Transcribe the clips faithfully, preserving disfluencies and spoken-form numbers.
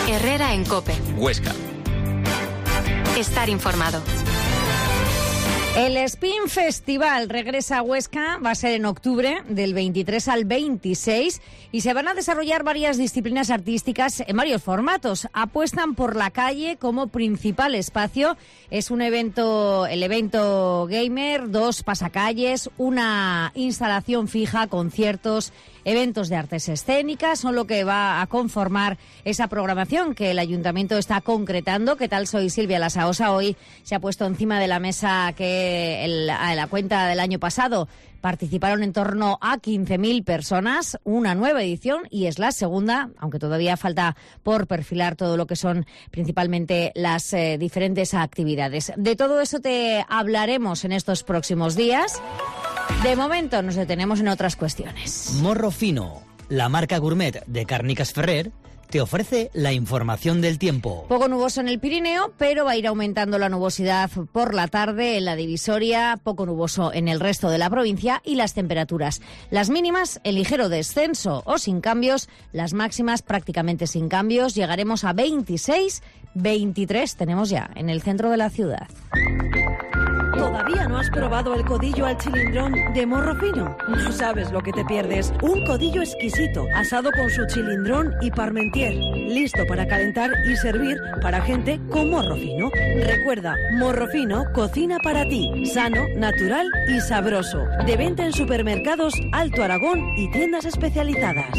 Herrera en COPE. Huesca. Estar informado. El Spin Festival regresa a Huesca, va a ser en octubre, del veintitrés al veintiséis, y se van a desarrollar varias disciplinas artísticas en varios formatos. Apuestan por la calle como principal espacio. Es un evento, el evento gamer, dos pasacalles, una instalación fija, conciertos, eventos de artes escénicas, son lo que va a conformar esa programación que el Ayuntamiento está concretando. ¿Qué tal? Soy Silvia Lasaosa. Hoy se ha puesto encima de la mesa que el, a la cuenta del año pasado participaron en torno a quince mil personas, una nueva edición, y es la segunda, aunque todavía falta por perfilar todo lo que son principalmente las eh, diferentes actividades. De todo eso te hablaremos en estos próximos días. De momento nos detenemos en otras cuestiones. Morro Fino, la marca gourmet de Càrniques Ferrer, te ofrece la información del tiempo. Poco nuboso en el Pirineo, pero va a ir aumentando la nubosidad por la tarde en la divisoria, poco nuboso en el resto de la provincia, y las temperaturas. Las mínimas en ligero descenso o sin cambios, las máximas prácticamente sin cambios. Llegaremos a veintiséis, veintitrés, tenemos ya en el centro de la ciudad. ¿Todavía no has probado el codillo al chilindrón de Morro Fino? No sabes lo que te pierdes. Un codillo exquisito, asado con su chilindrón y parmentier. Listo para calentar y servir para gente con morro fino. Recuerda, Morro Fino cocina para ti. Sano, natural y sabroso. De venta en supermercados Alto Aragón y tiendas especializadas.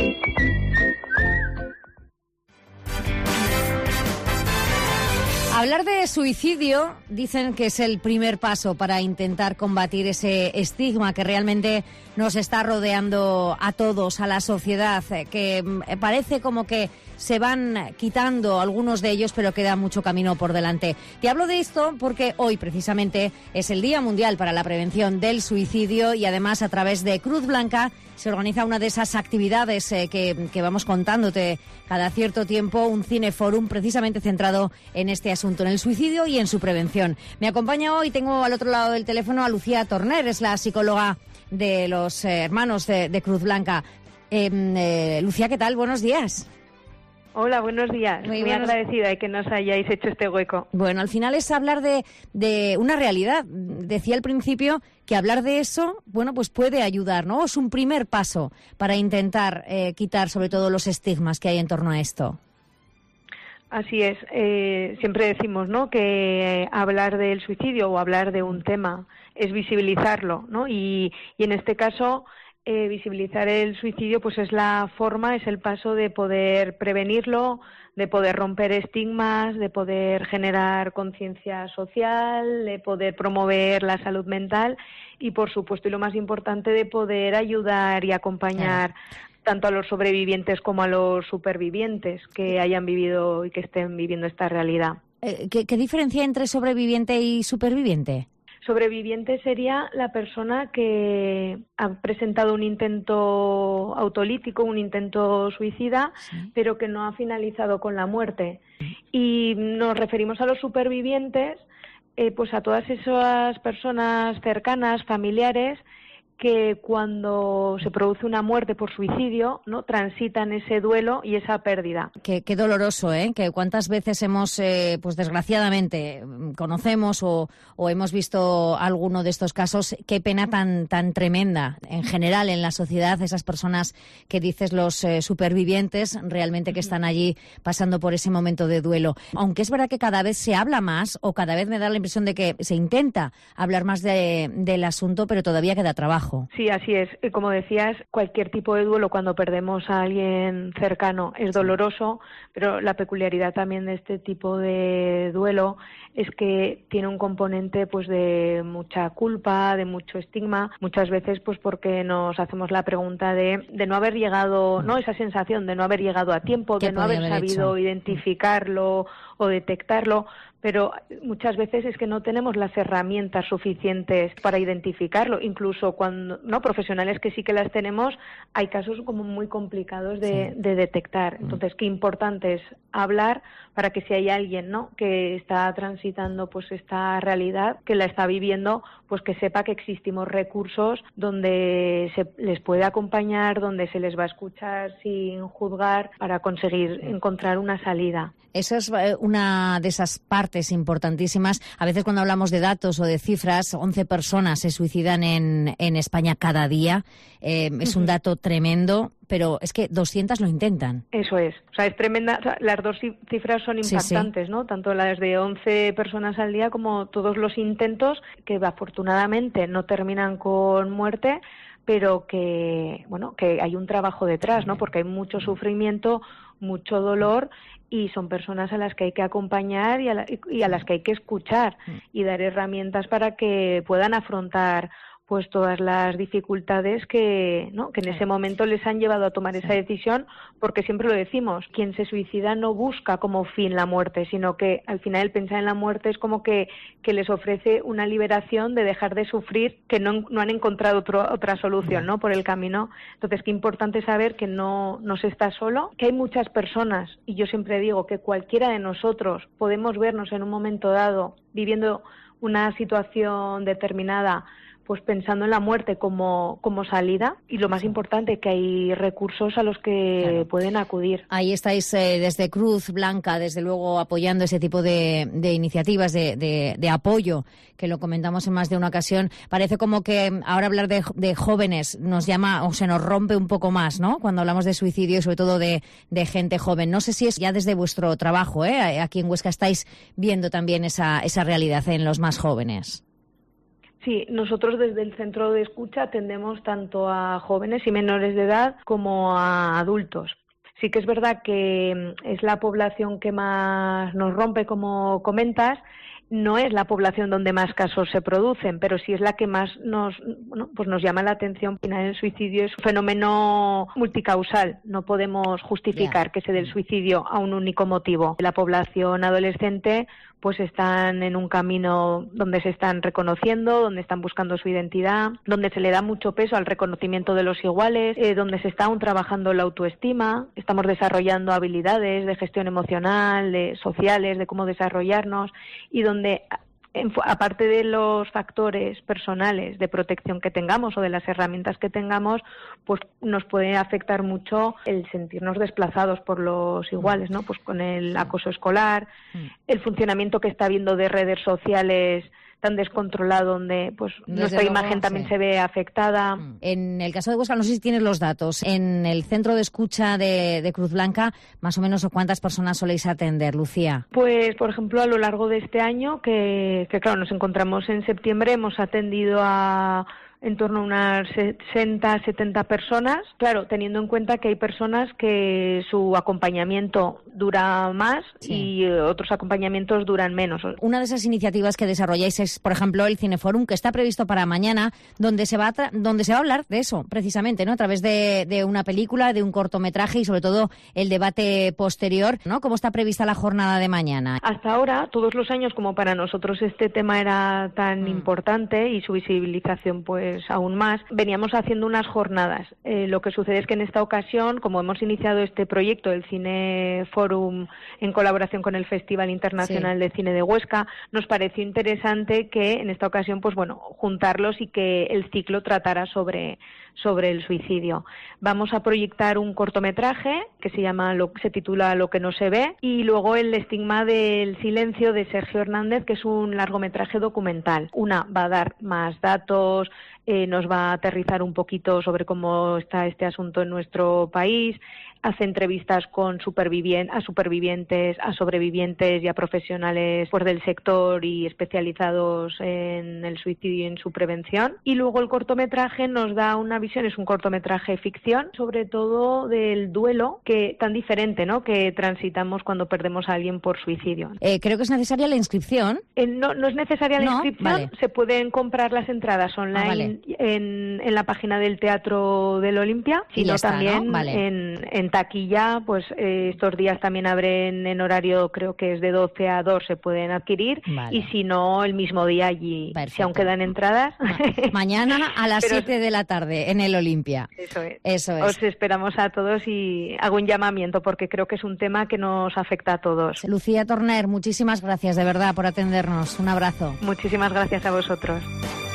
Hablar de suicidio dicen que es el primer paso para intentar combatir ese estigma que realmente nos está rodeando a todos, a la sociedad, que parece como que se van quitando algunos de ellos, pero queda mucho camino por delante. Te hablo de esto porque hoy precisamente es el Día Mundial para la Prevención del Suicidio, y además a través de Cruz Blanca se organiza una de esas actividades eh, que, que vamos contándote cada cierto tiempo, un cineforum precisamente centrado en este asunto, en el suicidio y en su prevención. Me acompaña hoy, tengo al otro lado del teléfono a Lucía Torner, es la psicóloga de los eh, hermanos de, de Cruz Blanca. Eh, eh, Lucía, ¿qué tal? Buenos días. Hola, buenos días. Muy, Muy buenos... agradecida de que nos hayáis hecho este hueco. Bueno, al final es hablar de, de una realidad. Decía al principio que hablar de eso, bueno, pues puede ayudar, ¿no? Es un primer paso para intentar eh, quitar sobre todo los estigmas que hay en torno a esto. Así es. Eh, siempre decimos, ¿no?, que hablar del suicidio o hablar de un tema es visibilizarlo, ¿no? Y, y en este caso... Eh, visibilizar el suicidio pues es la forma, es el paso de poder prevenirlo, de poder romper estigmas, de poder generar conciencia social, de poder promover la salud mental y, por supuesto, y lo más importante, de poder ayudar y acompañar tanto a los sobrevivientes como a los supervivientes que hayan vivido y que estén viviendo esta realidad. Eh, ¿qué, ¿Qué diferencia hay entre sobreviviente y superviviente? Sobreviviente sería la persona que ha presentado un intento autolítico, un intento suicida, sí, pero que no ha finalizado con la muerte. Y nos referimos a los supervivientes, eh, pues a todas esas personas cercanas, familiares, que cuando se produce una muerte por suicidio, ¿no?, transitan ese duelo y esa pérdida. Qué, qué doloroso, ¿eh? Que cuántas veces hemos, eh, pues desgraciadamente, conocemos o, o hemos visto alguno de estos casos. Qué pena tan tan tremenda en general en la sociedad, esas personas que dices, los eh, supervivientes, realmente que están allí pasando por ese momento de duelo. Aunque es verdad que cada vez se habla más, o cada vez me da la impresión de que se intenta hablar más de, del asunto, pero todavía queda trabajo. Sí, así es. Como decías, cualquier tipo de duelo cuando perdemos a alguien cercano es doloroso, pero la peculiaridad también de este tipo de duelo es que tiene un componente pues de mucha culpa, de mucho estigma, muchas veces pues porque nos hacemos la pregunta de, de no haber llegado, no esa sensación de no haber llegado a tiempo, de no haber, haber sabido hecho? identificarlo o detectarlo, pero muchas veces es que no tenemos las herramientas suficientes para identificarlo. Incluso cuando, no, profesionales que sí que las tenemos, hay casos como muy complicados de, sí. de detectar. Entonces, qué importante es hablar para que si hay alguien, ¿no?, que está transitando pues esta realidad, que la está viviendo, pues que sepa que existimos recursos donde se les puede acompañar, donde se les va a escuchar sin juzgar para conseguir encontrar una salida. Eso es una de esas partes importantísimas. A veces cuando hablamos de datos o de cifras, once personas se suicidan en, en España cada día. Eh, es un dato tremendo, pero es que doscientas lo intentan. Eso es. O sea, es tremenda. O sea, las dos cifras son impactantes, sí, sí. ¿no? Tanto las de once personas al día como todos los intentos que afortunadamente no terminan con muerte, pero que, bueno, que hay un trabajo detrás, ¿no? Porque hay mucho sufrimiento, mucho dolor, y son personas a las que hay que acompañar y a, la, y a las que hay que escuchar y dar herramientas para que puedan afrontar pues todas las dificultades que, ¿no?, que en ese momento les han llevado a tomar esa decisión, porque siempre lo decimos, quien se suicida no busca como fin la muerte, sino que al final el pensar en la muerte es como que, que les ofrece una liberación de dejar de sufrir, que no, no han encontrado otro, otra solución, ¿no?, por el camino. Entonces, qué importante saber que no, no se está solo, que hay muchas personas, y yo siempre digo que cualquiera de nosotros podemos vernos en un momento dado viviendo una situación determinada, pues pensando en la muerte como, como salida, y lo más importante, que hay recursos a los que claro. pueden acudir. Ahí estáis eh, desde Cruz Blanca, desde luego apoyando ese tipo de, de iniciativas de, de, de apoyo, que lo comentamos en más de una ocasión. Parece como que ahora hablar de, de jóvenes nos llama o se nos rompe un poco más, ¿no?, cuando hablamos de suicidio y sobre todo de, de gente joven. No sé si es ya desde vuestro trabajo, ¿eh? Aquí en Huesca estáis viendo también esa, esa realidad en los más jóvenes. Sí, nosotros desde el centro de escucha atendemos tanto a jóvenes y menores de edad como a adultos. Sí que es verdad que es la población que más nos rompe, como comentas. No es la población donde más casos se producen, pero sí es la que más nos, bueno, pues nos llama la atención. Al final, el suicidio es un fenómeno multicausal. No podemos justificar yeah. que se dé el suicidio a un único motivo. La población adolescente pues están en un camino donde se están reconociendo, donde están buscando su identidad, donde se le da mucho peso al reconocimiento de los iguales, eh, donde se está aún trabajando la autoestima, estamos desarrollando habilidades de gestión emocional, de sociales, de cómo desarrollarnos, y donde, aparte de los factores personales de protección que tengamos o de las herramientas que tengamos, pues nos puede afectar mucho el sentirnos desplazados por los iguales, ¿no? Pues con el acoso escolar, el funcionamiento que está habiendo de redes sociales tan descontrolado, donde pues Desde nuestra luego, imagen también sí. se ve afectada. En el caso de Huesca, no sé si tienes los datos, en el centro de escucha de, de Cruz Blanca, más o menos ¿cuántas personas soléis atender, Lucía? Pues, por ejemplo, a lo largo de este año, que, que claro, nos encontramos en septiembre, hemos atendido a en torno a unas sesenta, setenta personas, claro, teniendo en cuenta que hay personas que su acompañamiento dura más sí. y otros acompañamientos duran menos. Una de esas iniciativas que desarrolláis es, por ejemplo, el Cineforum, que está previsto para mañana, donde se va a, tra- donde se va a hablar de eso, precisamente, ¿no?, a través de, de una película, de un cortometraje y sobre todo el debate posterior, ¿no? ¿Cómo está prevista la jornada de mañana? Hasta ahora, todos los años, como para nosotros este tema era tan mm. importante y su visibilización, pues aún más, veníamos haciendo unas jornadas. Eh, lo que sucede es que en esta ocasión, como hemos iniciado este proyecto, el Cineforum, en colaboración con el Festival Internacional sí. de Cine de Huesca, nos pareció interesante que en esta ocasión, pues bueno, juntarlos y que el ciclo tratara sobre, sobre el suicidio. Vamos a proyectar un cortometraje que se llama, lo, se titula Lo que no se ve, y luego El estigma del silencio, de Sergio Hernández, que es un largometraje documental. Una va a dar más datos, Eh, nos va a aterrizar un poquito sobre cómo está este asunto en nuestro país, hace entrevistas con supervivien- a supervivientes, a sobrevivientes y a profesionales pues, del sector y especializados en el suicidio y en su prevención. Y luego el cortometraje nos da una visión, es un cortometraje ficción, sobre todo del duelo, que tan diferente, ¿no?, que transitamos cuando perdemos a alguien por suicidio. Eh, creo que es necesaria la inscripción. Eh, no, no es necesaria la no, inscripción, vale. Se pueden comprar las entradas online ah, vale. en, en la página del Teatro del Olimpia, sino está, también ¿no? vale. en, en taquilla, pues eh, estos días también abren en horario, creo que es de doce a dos, se pueden adquirir. Vale. Y si no, el mismo día allí, Perfecto. Si aún quedan entradas. Ma- mañana a las siete Pero... de la tarde en el Olimpia. Eso es. Eso es. Os esperamos a todos y hago un llamamiento porque creo que es un tema que nos afecta a todos. Lucía Torner, muchísimas gracias de verdad por atendernos. Un abrazo. Muchísimas gracias a vosotros.